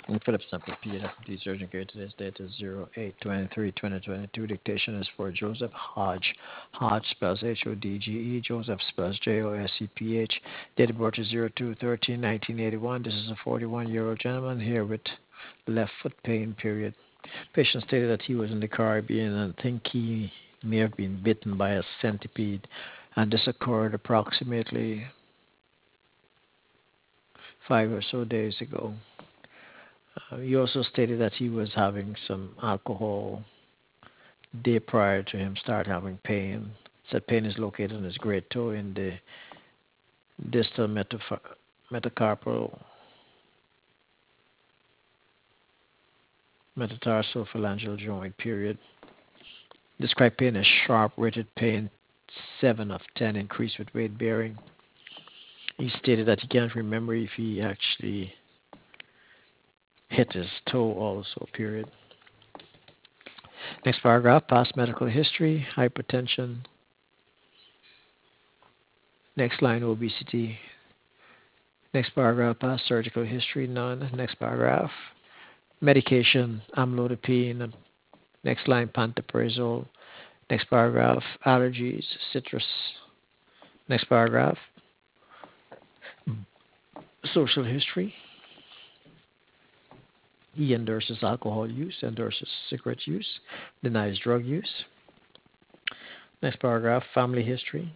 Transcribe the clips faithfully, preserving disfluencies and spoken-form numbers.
And Philip Sample P. That complete surgeon care. Today's date is zero eight twenty-three twenty twenty-two. Dictation is for Joseph Hodge. Hodge spells H O D G E. Joseph spells J O S E P H. Date of birth is zero two thirteen nineteen eighty-one. This is a forty-one-year-old gentleman here with left foot pain, period. Patient stated that he was in the Caribbean and think he may have been bitten by a centipede, and this occurred approximately five or so days ago. Uh, he also stated that he was having some alcohol day prior to him start having pain. Said pain is located in his great toe in the distal metaph- metacarpal metatarsophalangeal joint, period. Described pain as sharp, rated pain seven of ten, increased with weight bearing. He stated that he can't remember if he actually hit his toe also, period. Next paragraph, past medical history, hypertension. Next line, obesity. Next paragraph, past surgical history, none. Next paragraph, medication, amlodipine. Next line, pantoprazole. Next paragraph, allergies, citrus. Next paragraph, social history. He endorses alcohol use, endorses cigarette use, denies drug use. Next paragraph, family history.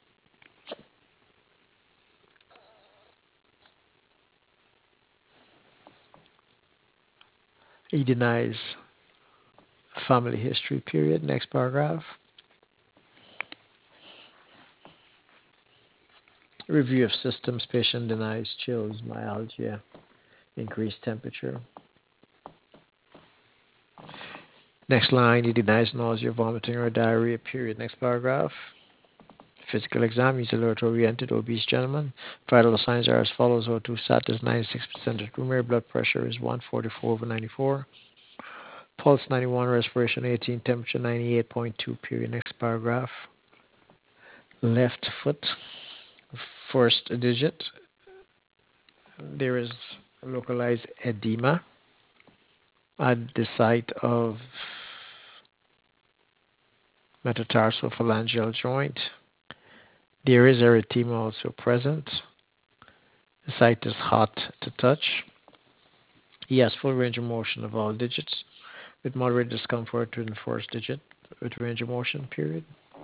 He denies family history, period. Next paragraph. Review of systems. Patient denies chills, myalgia, increased temperature. Next line. He denies nausea, vomiting, or diarrhea, period. Next paragraph. Physical exam. He's alert oriented, obese gentleman. Vital signs are as follows. O two sat is ninety-six percent of room air. Blood pressure is one forty-four over ninety-four. Pulse ninety-one, respiration eighteen, temperature ninety-eight point two, period. Next paragraph. Left foot, first digit. There is localized edema at the site of metatarsophalangeal joint. There is erythema also present. The site is hot to touch. He has full range of motion of all digits with moderate discomfort in the first digit with range of motion, period.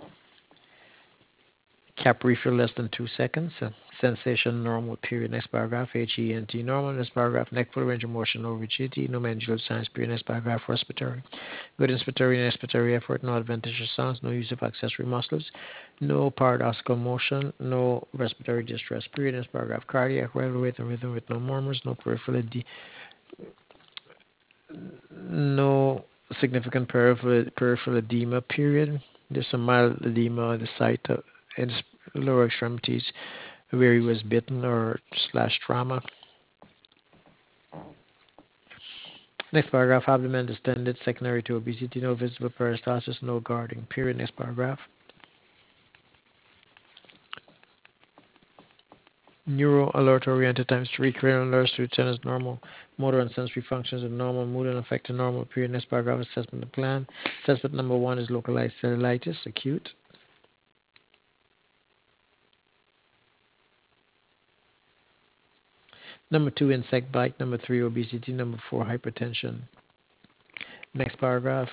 Cap refill less than two seconds. Uh, sensation normal, period. Next paragraph. H E N T normal. Next paragraph. Neck full range of motion, no rigidity, no mandibular signs, period. Next paragraph. Respiratory. Good inspiratory and expiratory effort, no adventitious sounds, no use of accessory muscles, no paradoxical motion, no respiratory distress, period. Next paragraph. Cardiac, regular rate and rhythm with no murmurs, no peripheral, ed- no significant peripheral, peripheral edema, period. There's some mild edema on the site of in his lower extremities where he was bitten or slash trauma. Next paragraph, abdomen distended, secondary to obesity, no visible peristalsis, no guarding, period. Next paragraph. Neuro alert oriented times three, cranial nerves to ten is normal, motor and sensory functions are normal, mood and affect are normal, period. Next paragraph, assessment of plan. Assessment number one is localized cellulitis, acute. Number two, insect bite. Number three, obesity. Number four, hypertension. Next paragraph.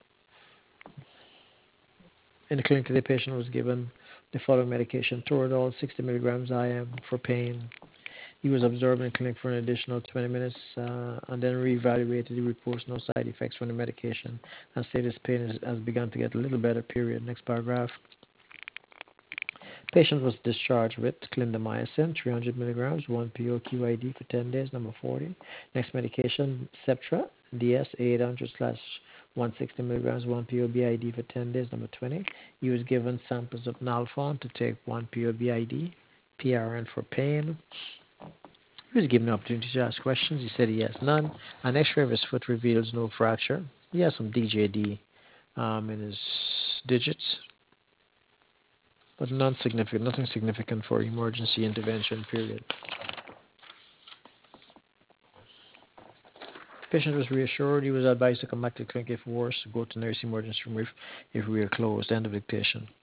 In the clinic, the patient was given the following medication: Toradol, sixty milligrams I M for pain. He was observed in the clinic for an additional twenty minutes uh, and then reevaluated. He reports no side effects from the medication and said his pain has, has begun to get a little better, period. Next paragraph. Patient was discharged with clindamycin, three hundred milligrams, one P O Q I D for ten days, number forty. Next medication, Septra, D S eight hundred slash one hundred sixty milligrams, one P O B I D for ten days, number twenty. He was given samples of Nalphon to take one P O B I D, P R N for pain. He was given the opportunity to ask questions. He said he has none. An X-ray of his foot reveals no fracture. He has some D J D um, in his digits, but none significant, nothing significant for emergency intervention, period. Patient was reassured. He was advised to come back to the clinic if worse, go to nurse emergency room if, if we are closed. End of dictation.